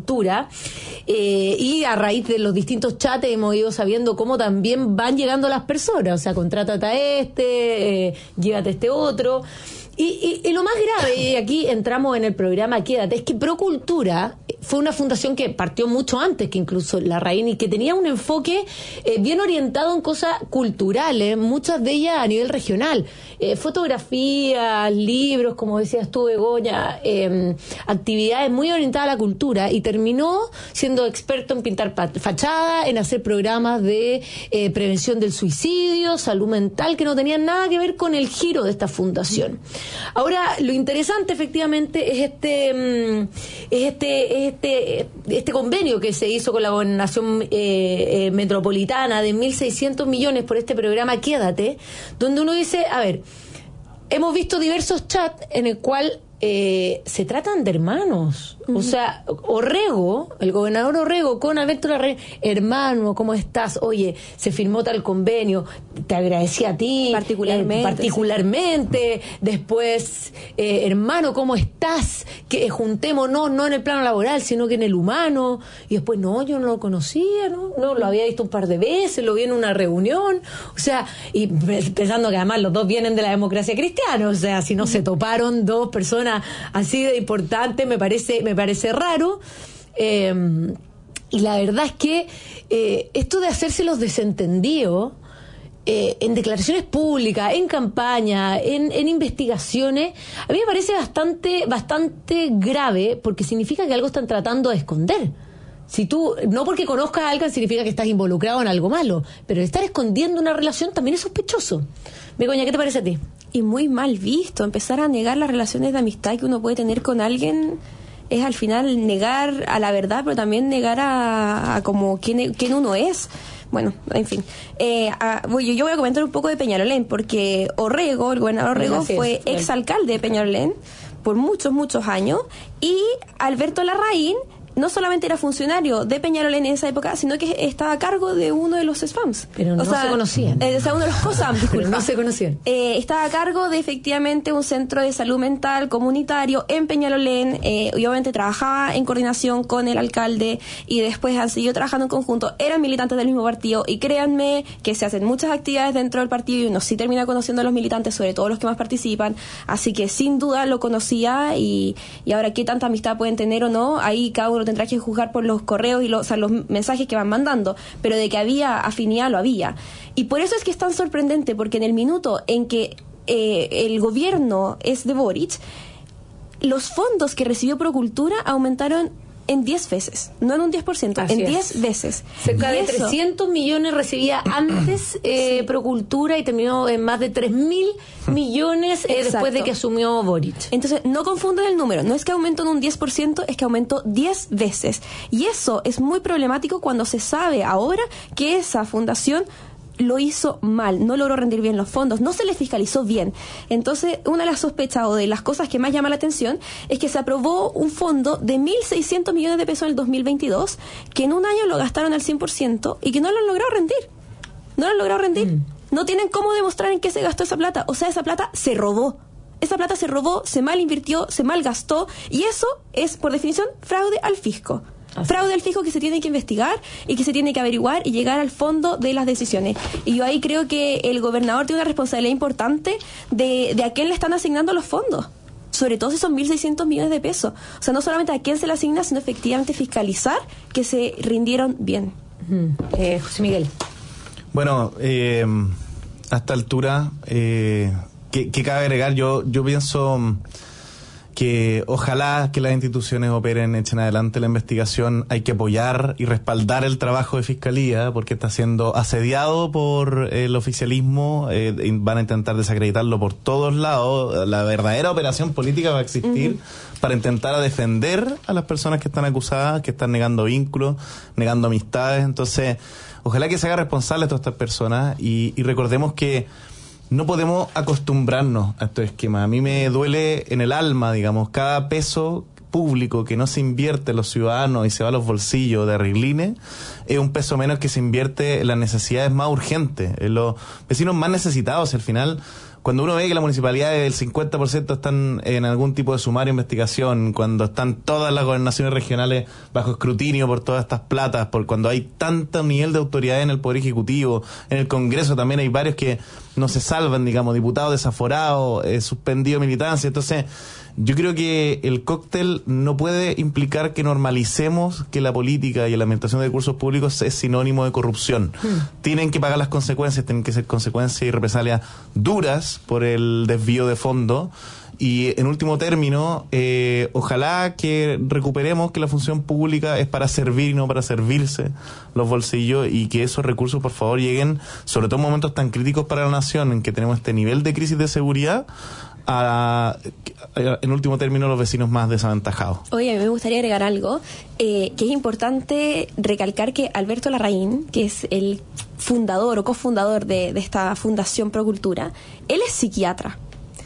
eh, y a raíz de los distintos chats hemos ido sabiendo cómo también van llegando las personas, o sea, contrátate a este, eh, llévate a este otro. Y, y, y lo más grave, y aquí entramos en el programa Quédate, es que Procultura fue una fundación que partió mucho antes que incluso Larraín y que tenía un enfoque eh, bien orientado en cosas culturales, muchas de ellas a nivel regional. Eh, fotografías, libros, como decías tú, Begoña, eh, actividades muy orientadas a la cultura, y terminó siendo experto en pintar fachadas, en hacer programas de eh, prevención del suicidio, salud mental, que no tenían nada que ver con el giro de esta fundación. Ahora, lo interesante efectivamente es este, es este, es este, este convenio que se hizo con la Gobernación eh, eh, Metropolitana de mil seiscientos millones por este programa Quédate, donde uno dice, a ver, hemos visto diversos chats en el cual eh, se tratan de hermanos. Uh-huh. O sea, Orrego, el gobernador Orrego con Alberto Larraín, hermano, ¿cómo estás? Oye, se firmó tal convenio, te agradecí a ti
particularmente,
eh, particularmente. Sí. Después, eh, hermano, ¿cómo estás? Que eh, juntémonos, no en el plano laboral, sino que en el humano. Y después, no, yo no lo conocía, no, no lo había visto un par de veces, lo vi en una reunión. O sea, y pensando que además los dos vienen de la democracia cristiana, o sea, si no se toparon dos personas así de importantes, me parece me parece raro. Eh, y la verdad es que eh, esto de hacerse los desentendidos eh, en declaraciones públicas, en campaña, en, en investigaciones, a mí me parece bastante bastante grave, porque significa que algo están tratando de esconder. Si tú, no porque conozcas a alguien significa que estás involucrado en algo malo, pero estar escondiendo una relación también es sospechoso. Begoña, ¿qué te parece a ti?
Y muy mal visto, empezar a negar las relaciones de amistad que uno puede tener con alguien es al final negar a la verdad, pero también negar a, a como quién, quién uno es. Bueno, en fin. Eh, a, yo, yo voy a comentar un poco de Peñalolén, porque Orrego, el gobernador Orrego, Gracias. fue exalcalde de Peñalolén por muchos, muchos años, y Alberto Larraín no solamente era funcionario de Peñalolén en esa época, sino que estaba a cargo de uno de los S F A Ms.
Pero no
o sea,
se conocían.
Eh, o sea, uno de los COSAM,
Pero no se conocían.
Eh, estaba a cargo de efectivamente un centro de salud mental comunitario en Peñalolén, eh, y obviamente trabajaba en coordinación con el alcalde, y después han seguido trabajando en conjunto. Eran militantes del mismo partido, y créanme que se hacen muchas actividades dentro del partido y uno sí termina conociendo a los militantes, sobre todo los que más participan. Así que sin duda lo conocía, y, y ahora qué tanta amistad pueden tener o no, ahí cada uno tendrá que juzgar por los correos y los, o sea, los mensajes que van mandando, pero de que había afinidad, lo había. Y por eso es que es tan sorprendente, porque en el minuto en que eh, el gobierno es de Boric, los fondos que recibió Procultura aumentaron en diez veces, no en un diez por ciento, Así en diez veces.
Cerca
y
de
eso,
trescientos millones recibía antes eh, sí. Procultura, y terminó en más de tres mil millones eh, después de que asumió Boric.
Entonces, no confundan el número, no es que aumentó en un diez por ciento, es que aumentó diez veces. Y eso es muy problemático cuando se sabe ahora que esa fundación lo hizo mal, no logró rendir bien los fondos, no se les fiscalizó bien. Entonces, una de las sospechas o de las cosas que más llama la atención es que se aprobó un fondo de mil seiscientos millones de pesos en el dos mil veintidós, que en un año lo gastaron al cien por ciento y que no lo han logrado rendir. No lo han logrado rendir. Mm. No tienen cómo demostrar en qué se gastó esa plata. O sea, esa plata se robó. Esa plata se robó, se mal invirtió, se mal gastó, y eso es, por definición, fraude al fisco. Así. Fraude al fisco que se tiene que investigar y que se tiene que averiguar y llegar al fondo de las decisiones. Y yo ahí creo que el gobernador tiene una responsabilidad importante de, de a quién le están asignando los fondos. Sobre todo si son mil seiscientos millones de pesos. O sea, no solamente a quién se le asigna, sino efectivamente fiscalizar que se rindieron bien.
Uh-huh. eh, José Miguel.
Bueno, eh, a esta altura, eh, ¿qué, qué cabe agregar? Yo, yo pienso que ojalá que las instituciones operen, echen adelante la investigación. Hay que apoyar y respaldar el trabajo de Fiscalía, porque está siendo asediado por el oficialismo, eh, van a intentar desacreditarlo por todos lados. La verdadera operación política va a existir uh-huh. para intentar a defender a las personas que están acusadas, que están negando vínculos, negando amistades. Entonces, ojalá que se haga responsable a todas estas personas, y, y recordemos que no podemos acostumbrarnos a estos esquemas. A mí me duele en el alma, digamos, cada peso público que no se invierte en los ciudadanos y se va a los bolsillos de Riglines, es un peso menos que se invierte en las necesidades más urgentes, en los vecinos más necesitados. Al final, cuando uno ve que la municipalidad del cincuenta por ciento están en algún tipo de sumario de investigación, cuando están todas las gobernaciones regionales bajo escrutinio por todas estas platas, por cuando hay tanto nivel de autoridad en el Poder Ejecutivo, en el Congreso también hay varios que no se salvan, digamos, diputados desaforados, eh, suspendido militancia. Entonces, yo creo que el cóctel no puede implicar que normalicemos que la política y la administración de recursos públicos es sinónimo de corrupción. Mm. Tienen que pagar las consecuencias, tienen que ser consecuencias y represalias duras por el desvío de fondos. Y en último término, eh, ojalá que recuperemos que la función pública es para servir y no para servirse los bolsillos, y que esos recursos, por favor, lleguen, sobre todo en momentos tan críticos para la nación, en que tenemos este nivel de crisis de seguridad, a, en último término, los vecinos más desaventajados.
Oye, a mí me gustaría agregar algo, eh, que es importante recalcar que Alberto Larraín, que es el fundador o cofundador de, de esta Fundación Procultura, él es psiquiatra.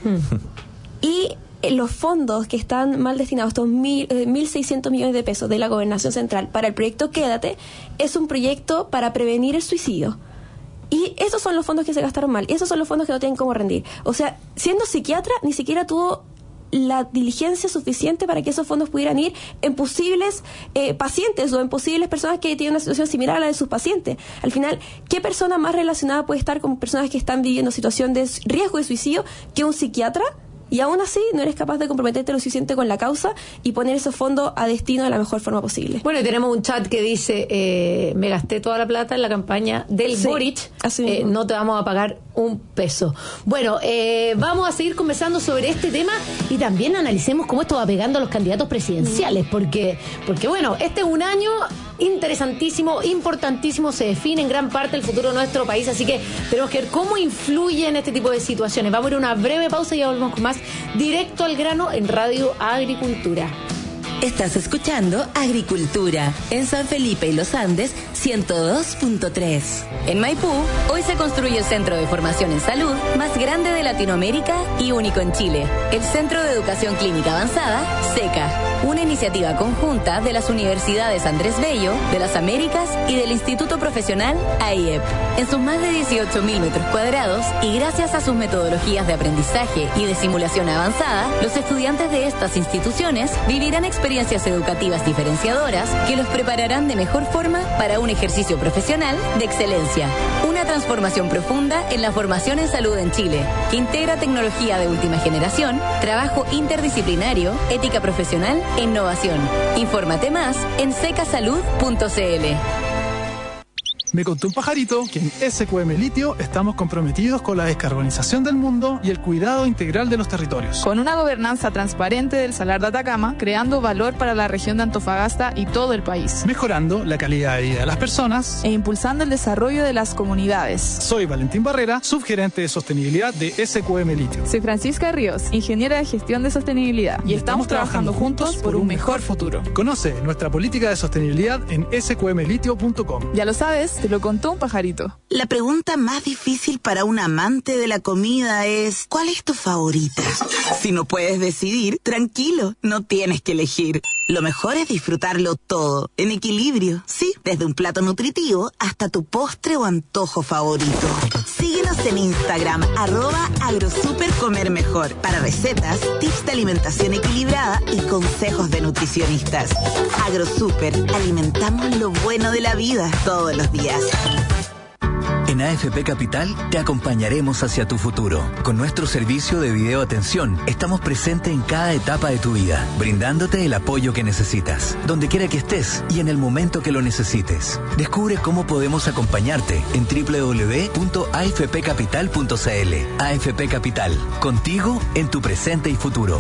Hmm.
Y los fondos que están mal destinados, estos mil, eh, mil seiscientos millones de pesos de la Gobernación Central para el proyecto Quédate, es un proyecto para prevenir el suicidio. Y esos son los fondos que se gastaron mal. Y esos son los fondos que no tienen cómo rendir. O sea, siendo psiquiatra, ni siquiera tuvo la diligencia suficiente para que esos fondos pudieran ir en posibles eh, pacientes o en posibles personas que tienen una situación similar a la de sus pacientes. Al final, ¿qué persona más relacionada puede estar con personas que están viviendo situación de riesgo de suicidio que un psiquiatra? Y aún así no eres capaz de comprometerte lo suficiente con la causa y poner esos fondos a destino de la mejor forma posible.
Bueno, y tenemos un chat que dice, eh, me gasté toda la plata en la campaña del
sí,
Boric, eh, no te vamos a pagar un peso. Bueno, eh, vamos a seguir conversando sobre este tema y también analicemos cómo esto va pegando a los candidatos presidenciales, porque, porque bueno, este es un año interesantísimo, importantísimo, se define en gran parte el futuro de nuestro país, así que tenemos que ver cómo influye en este tipo de situaciones. Vamos a ir a una breve pausa y ya volvemos con más directo al grano en Radio Agricultura.
Estás escuchando Agricultura en San Felipe y Los Andes ciento dos punto tres. En Maipú, hoy se construye el Centro de Formación en Salud más grande de Latinoamérica y único en Chile. El Centro de Educación Clínica Avanzada, SECA, una iniciativa conjunta de las universidades Andrés Bello, de las Américas y del Instituto Profesional A I E P. En sus más de dieciocho mil metros cuadrados y gracias a sus metodologías de aprendizaje y de simulación avanzada, los estudiantes de estas instituciones vivirán experiencias experiencias educativas diferenciadoras que los prepararán de mejor forma para un ejercicio profesional de excelencia. Una transformación profunda en la formación en salud en Chile, que integra tecnología de última generación, trabajo interdisciplinario, ética profesional e innovación. Infórmate más en secasalud punto c l.
Me contó un pajarito que en S Q M Litio estamos comprometidos con la descarbonización del mundo y el cuidado integral de los territorios.
Con una gobernanza transparente del Salar de Atacama, creando valor para la región de Antofagasta y todo el país.
Mejorando la calidad de vida de las personas.
E impulsando el desarrollo de las comunidades.
Soy Valentín Barrera, subgerente de sostenibilidad de S Q M Litio.
Soy Francisca Ríos, ingeniera de gestión de sostenibilidad. Y, y estamos, estamos trabajando juntos por un mejor futuro.
Conoce nuestra política de sostenibilidad en s q m litio punto com.
Ya lo sabes, te lo contó un pajarito.
La pregunta más difícil para un amante de la comida es: ¿cuál es tu favorita? Si no puedes decidir, tranquilo, no tienes que elegir. Lo mejor es disfrutarlo todo, en equilibrio, sí, desde un plato nutritivo hasta tu postre o antojo favorito. Síguenos en Instagram, arroba agrosupercomermejor, para recetas, tips de alimentación equilibrada y consejos de nutricionistas. Agrosuper, alimentamos lo bueno de la vida todos los días.
En A F P Capital te acompañaremos hacia tu futuro. Con nuestro servicio de video atención, estamos presentes en cada etapa de tu vida, brindándote el apoyo que necesitas, donde quiera que estés y en el momento que lo necesites. Descubre cómo podemos acompañarte en doble u doble u doble u punto a f p capital punto c l. A F P Capital, contigo en tu presente y futuro.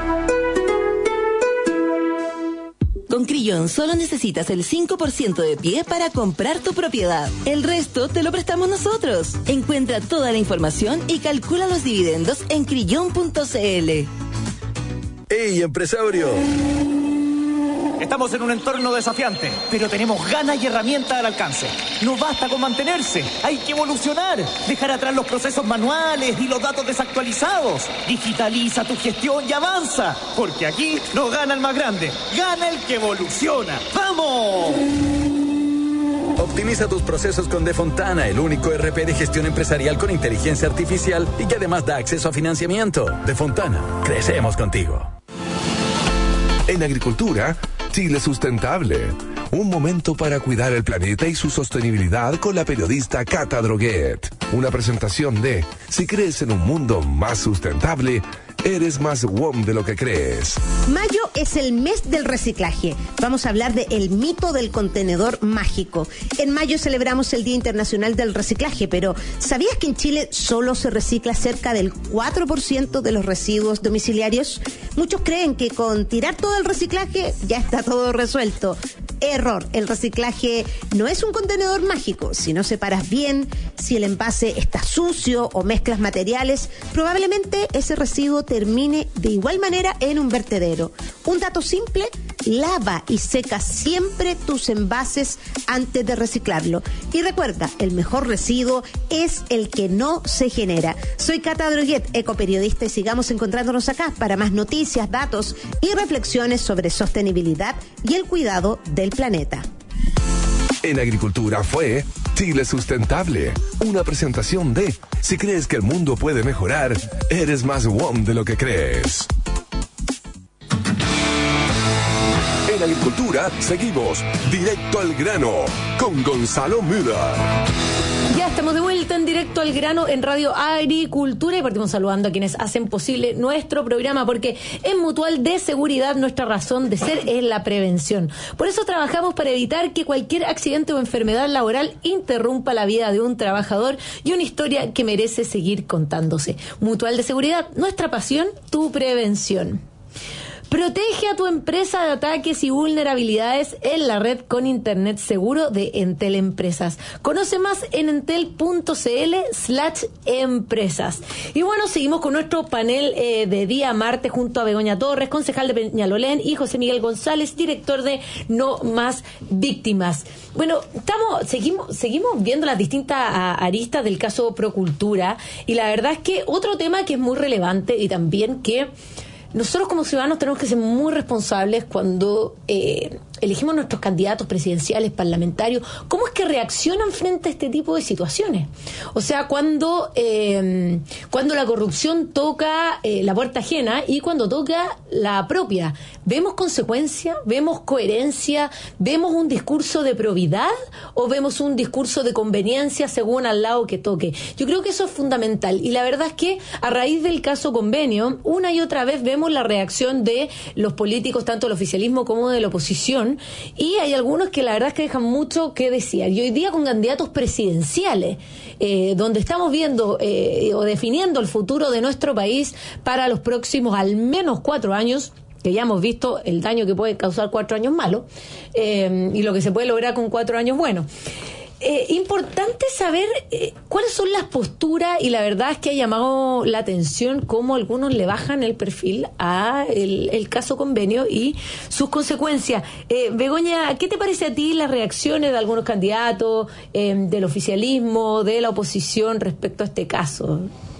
Con Crillon solo necesitas el cinco por ciento de pie para comprar tu propiedad. El resto te lo prestamos nosotros. Encuentra toda la información y calcula los dividendos en crillon punto c l.
¡Ey, empresario!
Estamos en un entorno desafiante, pero tenemos ganas y herramientas al alcance. No basta con mantenerse, hay que evolucionar, dejar atrás los procesos manuales y los datos desactualizados. Digitaliza tu gestión y avanza, porque aquí no gana el más grande, gana el que evoluciona. ¡Vamos!
Optimiza tus procesos con Defontana, el único E R P de gestión empresarial con inteligencia artificial y que además da acceso a financiamiento. Defontana, crecemos contigo.
En agricultura, Chile Sustentable. Un momento para cuidar el planeta y su sostenibilidad con la periodista Cata Droguet. Una presentación de: si crees en un mundo más sustentable, eres más W O M de lo que crees.
Mayo es el mes del reciclaje. Vamos a hablar de el mito del contenedor mágico. En mayo celebramos el Día Internacional del Reciclaje, pero ¿sabías que en Chile solo se recicla cerca del cuatro por ciento de los residuos domiciliarios? Muchos creen que con tirar todo el reciclaje ya está todo resuelto. Error, el reciclaje no es un contenedor mágico. Si no separas bien, si el envase está sucio o mezclas materiales, probablemente ese residuo termine de igual manera en un vertedero. Un dato simple: lava y seca siempre tus envases antes de reciclarlo. Y recuerda, el mejor residuo es el que no se genera. Soy Cata Droguet, ecoperiodista, y sigamos encontrándonos acá para más noticias, datos y reflexiones sobre sostenibilidad y el cuidado del planeta.
En Agricultura fue Chile Sustentable, una presentación de si crees que el mundo puede mejorar, eres más W O M de lo que crees. En Agricultura seguimos directo al grano con Gonzalo Müller.
Ya estamos de vuelta en Directo al Grano en Radio Agricultura y partimos saludando a quienes hacen posible nuestro programa, porque en Mutual de Seguridad nuestra razón de ser es la prevención. Por eso trabajamos para evitar que cualquier accidente o enfermedad laboral interrumpa la vida de un trabajador y una historia que merece seguir contándose. Mutual de Seguridad, nuestra pasión, tu prevención. Protege a tu empresa de ataques y vulnerabilidades en la red con Internet seguro de Entel Empresas. Conoce más en entel.cl slash empresas. Y bueno, seguimos con nuestro panel eh, de día martes junto a Begoña Torres, concejal de Peñalolén, y José Miguel González, director de No Más Víctimas. Bueno, estamos, seguimos, seguimos viendo las distintas a, aristas del caso Procultura, y la verdad es que otro tema que es muy relevante y también que nosotros como ciudadanos tenemos que ser muy responsables cuando eh, elegimos nuestros candidatos presidenciales, parlamentarios. ¿Cómo es que reaccionan frente a este tipo de situaciones? O sea, cuando eh, cuando la corrupción toca eh, la puerta ajena y cuando toca la propia. ¿Vemos consecuencia? ¿Vemos coherencia? ¿Vemos un discurso de probidad? ¿O vemos un discurso de conveniencia según al lado que toque? Yo creo que eso es fundamental. Y la verdad es que a raíz del caso Convenio, una y otra vez vemos la reacción de los políticos, tanto del oficialismo como de la oposición, y hay algunos que la verdad es que dejan mucho que desear. Y hoy día con candidatos presidenciales, eh, donde estamos viendo eh, o definiendo el futuro de nuestro país para los próximos al menos cuatro años, que ya hemos visto el daño que puede causar cuatro años malos, eh, y lo que se puede lograr con cuatro años buenos. Eh, importante saber eh, cuáles son las posturas, y la verdad es que ha llamado la atención cómo algunos le bajan el perfil a el, el caso Convenio y sus consecuencias. Eh, Begoña, ¿qué te parece a ti las reacciones de algunos candidatos, eh, del oficialismo, de la oposición respecto a este caso?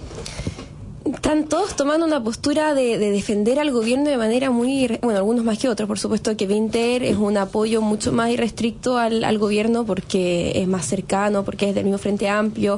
Están todos tomando una postura de, de defender al gobierno de manera muy, bueno, algunos más que otros. Por supuesto que Vinter es un apoyo mucho más irrestricto al, al gobierno porque es más cercano, porque es del mismo Frente Amplio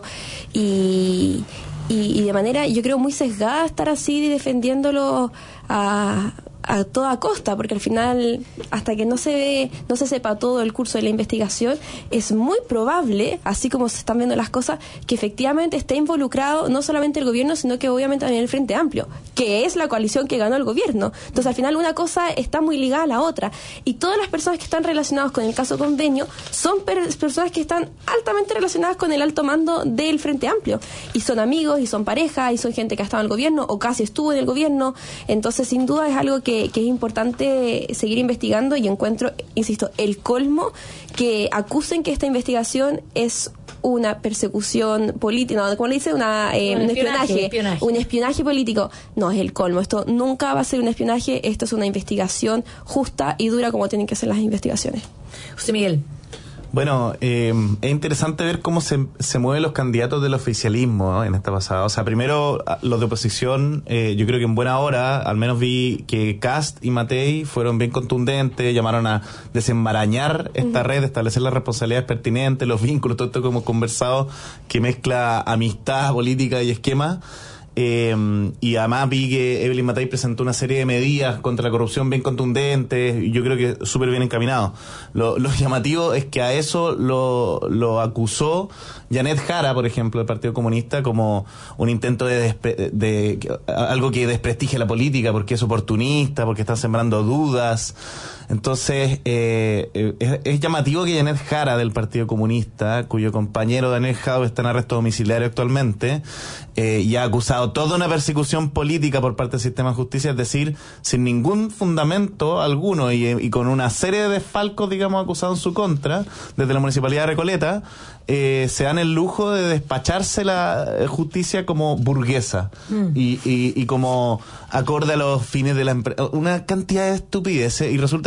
y, y, y de manera, yo creo, muy sesgada estar así defendiéndolo a... a toda costa, porque al final, hasta que no se ve, no se sepa todo el curso de la investigación, es muy probable, así como se están viendo las cosas, que efectivamente esté involucrado no solamente el gobierno, sino que obviamente también el Frente Amplio, que es la coalición que ganó el gobierno. Entonces, al final, una cosa está muy ligada a la otra. Y todas las personas que están relacionadas con el caso Convenio son per- personas que están altamente relacionadas con el alto mando del Frente Amplio. Y son amigos, y son pareja, y son gente que ha estado en el gobierno, o casi estuvo en el gobierno. Entonces, sin duda, es algo que que es importante seguir investigando, y encuentro, insisto, el colmo que acusen que esta investigación es una persecución política, no, ¿cómo le dice? Una, eh, un, un espionaje, espionaje, espionaje, un espionaje político. No, es el colmo. Esto nunca va a ser un espionaje, esto es una investigación justa y dura como tienen que ser las investigaciones.
José Miguel.
Bueno, eh, es interesante ver cómo se, se mueven los candidatos del oficialismo, ¿no?, en esta pasada. O sea, primero, los de oposición, eh, yo creo que en buena hora, al menos vi que Kast y Matei fueron bien contundentes, llamaron a desenmarañar esta uh-huh. red, establecer las responsabilidades pertinentes, los vínculos, todo esto que hemos conversado, que mezcla amistad, política y esquema. Eh, y además vi que Evelyn Matei presentó una serie de medidas contra la corrupción bien contundentes, y yo creo que súper bien encaminado. Lo, lo llamativo es que a eso lo, lo acusó Janet Jara, por ejemplo, del Partido Comunista, como un intento de, despre, de, de algo que desprestigie la política porque es oportunista, porque está sembrando dudas. Entonces, eh, es, es llamativo que Janet Jara, del Partido Comunista, cuyo compañero Daniel Jadwe está en arresto domiciliario actualmente, eh, y ha acusado toda una persecución política por parte del sistema de justicia, es decir, sin ningún fundamento alguno y, y con una serie de desfalcos, digamos, acusados en su contra, desde la Municipalidad de Recoleta, eh, se dan el lujo de despacharse la justicia como burguesa mm. y, y, y como acorde a los fines de la empresa. Una cantidad de estupideces, y resulta que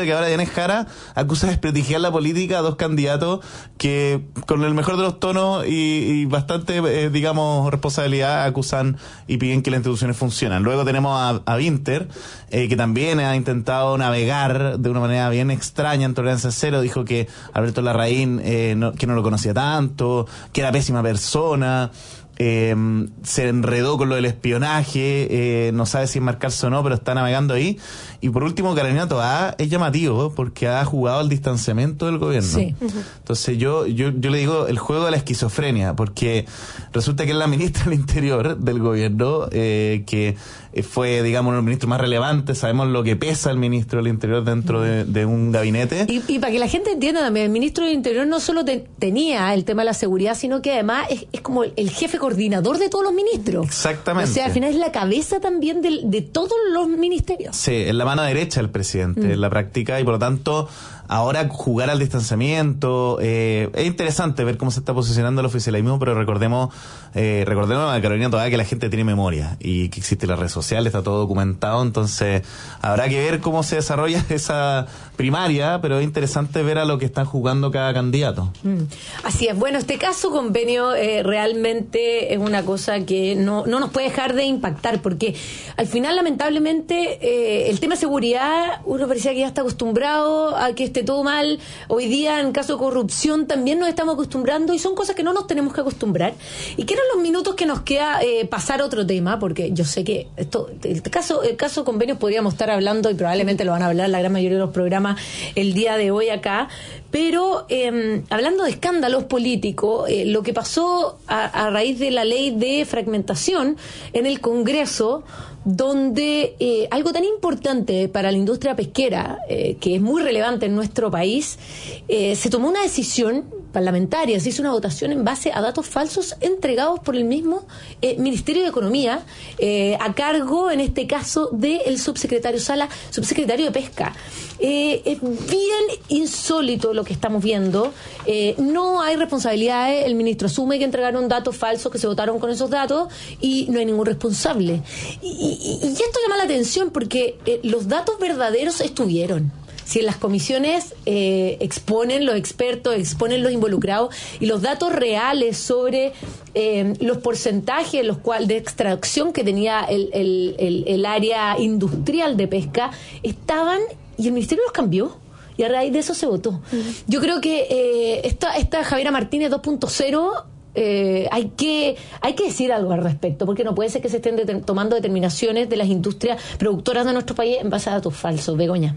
que ahora Yanes Jara acusa de desprestigiar la política a dos candidatos que con el mejor de los tonos y, y bastante, eh, digamos, responsabilidad acusan y piden que las instituciones funcionan. Luego tenemos a, a Winter, eh, que también ha intentado navegar de una manera bien extraña en Tolerancia Cero. Dijo que Alberto Larraín, eh, no, que no lo conocía tanto, que era pésima persona. Eh, se enredó con lo del espionaje, eh, no sabe si enmarcarse o no, pero está navegando ahí. Y por último, Carolina Toá es llamativo porque ha jugado al distanciamiento del gobierno.
Sí.
Entonces yo, yo, yo le digo el juego de la esquizofrenia, porque resulta que es la ministra del Interior del gobierno, eh, que fue, digamos, uno de los ministros más relevantes. Sabemos lo que pesa el ministro del Interior dentro de, de un gabinete.
Y, y para que la gente entienda también, el ministro del Interior no solo te, tenía el tema de la seguridad, sino que además es, es como el jefe coordinador de todos los ministros.
Exactamente.
O sea, al final es la cabeza también de, de todos los ministerios.
Sí, es la mano derecha del presidente mm. en la práctica, y por lo tanto ahora jugar al distanciamiento, eh, es interesante ver cómo se está posicionando el oficialismo, pero recordemos eh, recordemos a Carolina Toá que la gente tiene memoria y que existe las redes sociales, está todo documentado, entonces habrá que ver cómo se desarrolla esa primaria, pero es interesante ver a lo que están jugando cada candidato.
Mm. Así es. Bueno, este caso convenio eh, realmente es una cosa que no, no nos puede dejar de impactar, porque al final, lamentablemente, eh, el tema de seguridad, uno parecía que ya está acostumbrado a que esté todo mal. Hoy día, en caso de corrupción, también nos estamos acostumbrando, y son cosas que no nos tenemos que acostumbrar. Y quiero en los minutos que nos queda eh, pasar otro tema, porque yo sé que esto, el caso, el caso convenios podríamos estar hablando, y probablemente lo van a hablar la gran mayoría de los programas el día de hoy acá, pero eh, hablando de escándalos políticos, eh, lo que pasó a, a raíz de la ley de fragmentación en el Congreso, donde eh, algo tan importante para la industria pesquera, eh, que es muy relevante en nuestro país, eh, se tomó una decisión parlamentaria, se hizo una votación en base a datos falsos entregados por el mismo eh, Ministerio de Economía, eh, a cargo, en este caso, del subsecretario Sala, subsecretario de Pesca. Eh, es bien insólito lo que estamos viendo. Eh, no hay responsabilidades, el ministro asume que entregaron datos falsos, que se votaron con esos datos, y no hay ningún responsable. Y, y, y esto llama la atención porque eh, los datos verdaderos estuvieron. Si en las comisiones eh, exponen los expertos, exponen los involucrados, y los datos reales sobre eh, los porcentajes los cual, de extracción que tenía el, el, el, el área industrial de pesca estaban, y el ministerio los cambió. Y a raíz de eso se votó. Uh-huh. Yo creo que eh, esta, esta Javiera Martínez dos punto cero... Eh, hay que hay que decir algo al respecto, porque no puede ser que se estén de- tomando determinaciones de las industrias productoras de nuestro país en base a datos falsos. Begoña.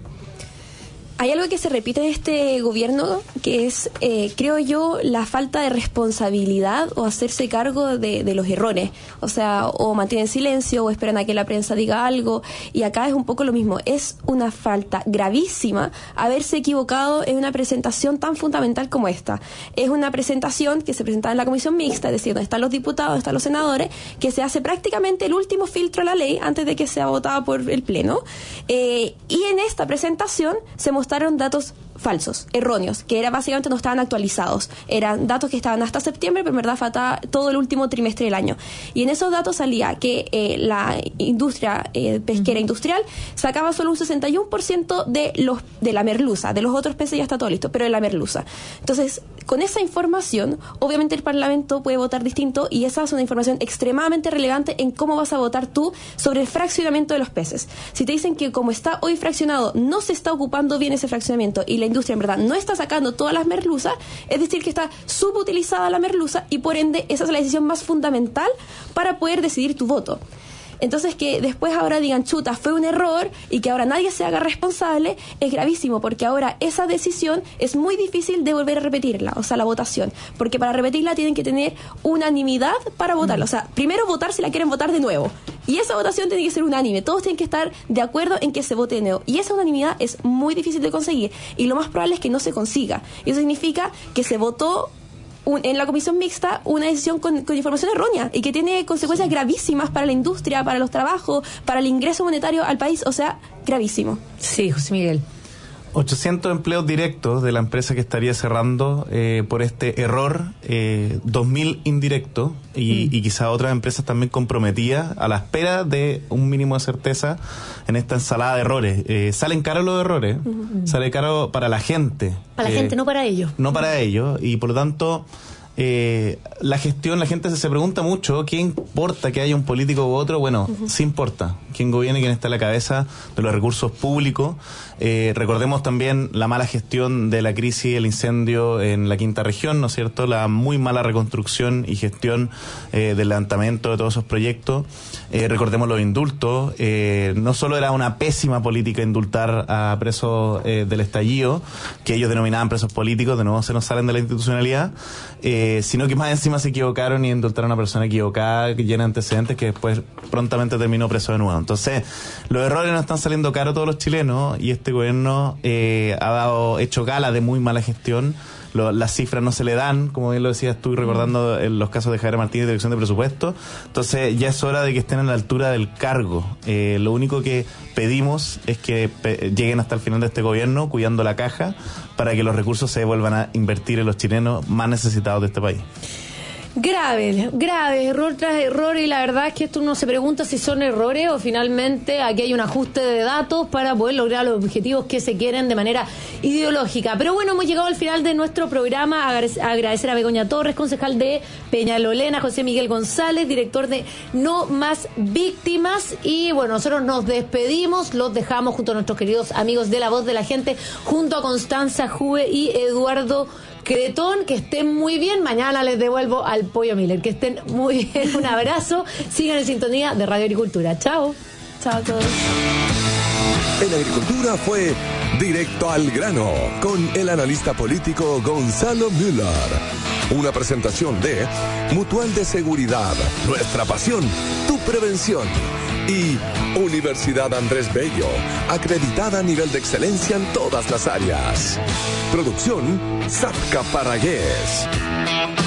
Hay algo que se repite en este gobierno, que es, eh, creo yo, la falta de responsabilidad o hacerse cargo de, de los errores. O sea, o mantienen silencio o esperan a que la prensa diga algo. Y acá es un poco lo mismo. Es una falta gravísima haberse equivocado en una presentación tan fundamental como esta. Es una presentación que se presenta en la comisión mixta, es decir, donde están los diputados, donde están los senadores, que se hace prácticamente el último filtro a la ley antes de que sea votada por el Pleno. Eh, y en esta presentación se mostró datos falsos, erróneos, que era básicamente no estaban actualizados. Eran datos que estaban hasta septiembre, pero en verdad faltaba todo el último trimestre del año. Y en esos datos salía que eh, la industria eh, pesquera uh-huh. industrial sacaba solo un sesenta y uno por ciento de los de la merluza. De los otros peces ya está todo listo, pero de la merluza. Entonces, con esa información, obviamente el Parlamento puede votar distinto, y esa es una información extremadamente relevante en cómo vas a votar tú sobre el fraccionamiento de los peces. Si te dicen que como está hoy fraccionado, no se está ocupando bien ese fraccionamiento y la industria en verdad no está sacando todas las merluzas, es decir que está subutilizada la merluza, y por ende esa es la decisión más fundamental para poder decidir tu voto. Entonces, que después ahora digan, chuta, fue un error, y que ahora nadie se haga responsable, es gravísimo, porque ahora esa decisión es muy difícil de volver a repetirla, o sea, la votación, porque para repetirla tienen que tener unanimidad para votarla. O sea, primero votar si la quieren votar de nuevo, y esa votación tiene que ser unánime, todos tienen que estar de acuerdo en que se vote de nuevo, y esa unanimidad es muy difícil de conseguir, y lo más probable es que no se consiga. Y eso significa que se votó Un, en la comisión mixta una decisión con, con información errónea, y que tiene consecuencias sí. gravísimas para la industria, para los trabajos, para el ingreso monetario al país. O sea, gravísimo.
Sí, José Miguel.
ochocientos empleos directos de la empresa que estaría cerrando eh, por este error, eh, dos mil indirectos y, mm. y quizá otras empresas también comprometidas a la espera de un mínimo de certeza en esta ensalada de errores. Eh, salen caros los errores, mm. sale caro para la gente.
Para la eh, gente, no para ellos.
No para ellos, y por lo tanto... Eh, la gestión, la gente se, se pregunta mucho, ¿qué importa que haya un político u otro? Bueno, uh-huh. sí importa quién gobierna y quién está a la cabeza de los recursos públicos. Eh, recordemos también la mala gestión de la crisis, el incendio en la quinta región, ¿no es cierto? La muy mala reconstrucción y gestión eh, del levantamiento de todos esos proyectos. Eh, recordemos los indultos. Eh, no solo era una pésima política indultar a presos eh, del estallido, que ellos denominaban presos políticos, de nuevo se nos salen de la institucionalidad, eh, sino que más encima se equivocaron y indultaron a una persona equivocada, que llena antecedentes, que después prontamente terminó preso de nuevo. Entonces, los errores nos están saliendo caros a todos los chilenos, y este gobierno eh, ha dado hecho gala de muy mala gestión. Lo, las cifras no se le dan, como bien lo decías tú, recordando en los casos de Javier Martínez, Dirección de Presupuesto. Entonces ya es hora de que estén a la altura del cargo. Eh, lo único que pedimos es que pe- lleguen hasta el final de este gobierno cuidando la caja, para que los recursos se vuelvan a invertir en los chilenos más necesitados de este país.
Grave, grave, error tras error, y la verdad es que esto uno se pregunta si son errores o finalmente aquí hay un ajuste de datos para poder lograr los objetivos que se quieren de manera ideológica. Pero bueno, hemos llegado al final de nuestro programa. Agradecer a Begoña Torres, concejal de Peñalolena, José Miguel González, director de No Más Víctimas, y bueno, nosotros nos despedimos, los dejamos junto a nuestros queridos amigos de La Voz de la Gente, junto a Constanza Jue y Eduardo Cretón. Que estén muy bien. Mañana les devuelvo al Pollo Miller. Que estén muy bien. Un abrazo. Sigan en sintonía de Radio Agricultura. Chao.
Chao a todos.
En Agricultura fue Directo al Grano con el analista político Gonzalo Müller. Una presentación de Mutual de Seguridad, nuestra pasión, tu prevención. Y Universidad Andrés Bello, acreditada a nivel de excelencia en todas las áreas. Producción Zapca Paragués.